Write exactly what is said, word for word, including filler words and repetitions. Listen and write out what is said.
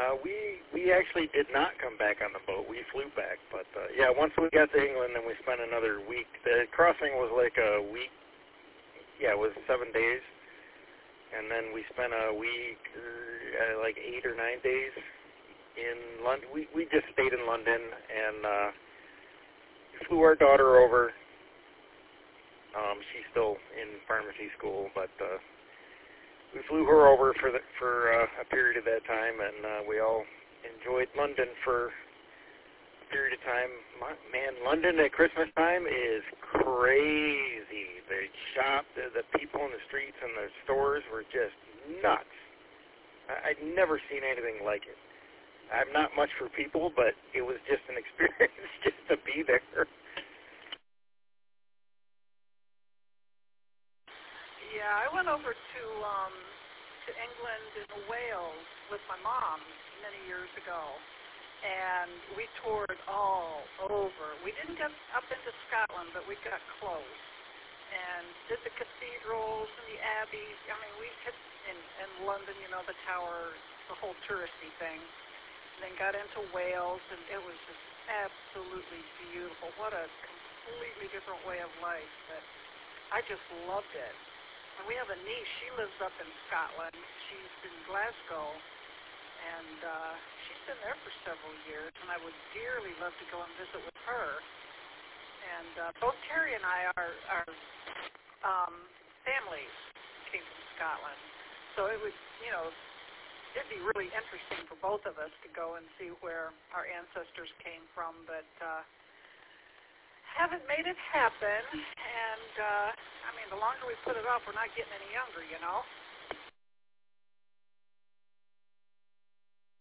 Uh, we we actually did not come back on the boat. We flew back, but uh, yeah, once we got to England, then we spent another week. The crossing was like a week. Yeah, it was seven days, and then we spent a week, uh, like eight or nine days in London. We we just stayed in London and uh, flew our daughter over. Um, she's still in pharmacy school, but uh, we flew her over for the, for uh, a period of that time, and uh, we all enjoyed London for a period of time. My, man, London at Christmas time is crazy. The shop, the, the people in the streets and the stores were just nuts. I, I'd never seen anything like it. I'm not much for people, but it was just an experience just to be there. Yeah, I went over to um, to England and Wales with my mom many years ago, and we toured all over. We didn't get up into Scotland, but we got close and did the cathedrals and the abbeys. I mean, we hit in, in London, you know, the tower, the whole touristy thing. And then got into Wales, and it was just absolutely beautiful. What a completely different way of life. But I just loved it. And we have a niece. She lives up in Scotland. She's in Glasgow, and uh, she's been there for several years, and I would dearly love to go and visit with her. And uh, both Terry and I, our, our um, families came from Scotland. So it would, you know, it'd be really interesting for both of us to go and see where our ancestors came from, but uh, haven't made it happen. And, uh, I mean, the longer we put it off, we're not getting any younger, you know.